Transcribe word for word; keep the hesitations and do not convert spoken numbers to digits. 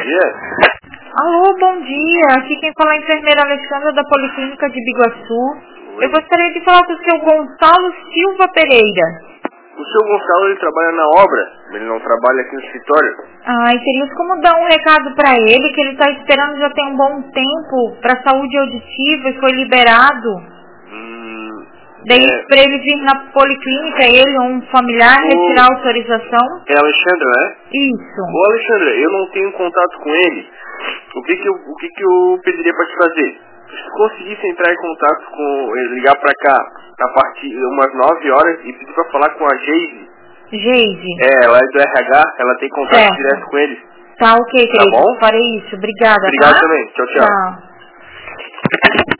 dia. Alô, bom dia. Aqui quem fala é a enfermeira Alexandra da Policlínica de Biguaçu. Oi. Eu gostaria de falar com o seu Gonçalo Silva Pereira. O seu Gonçalo, ele trabalha na obra, ele não trabalha aqui no escritório. Ai, teríamos como dar um recado pra ele, que ele está esperando já tem um bom tempo pra saúde auditiva e foi liberado. Hum, Daí é... pra ele vir na policlínica, ele ou um familiar, o... retirar a autorização. É Alexandra, né? Isso. Ô Alexandra, eu não tenho contato com ele. O que que eu, o que que eu pediria pra te fazer? Se conseguisse entrar em contato com ele, ligar pra cá a partir de umas nove horas e pedir pra falar com a Geise. Geise. É, ela é do R H, ela tem contato Certo. direto com ele. Tá ok, querido. Tá bom? Farei isso. Obrigada, Obrigado tá? também. Tchau, tchau. Tchau.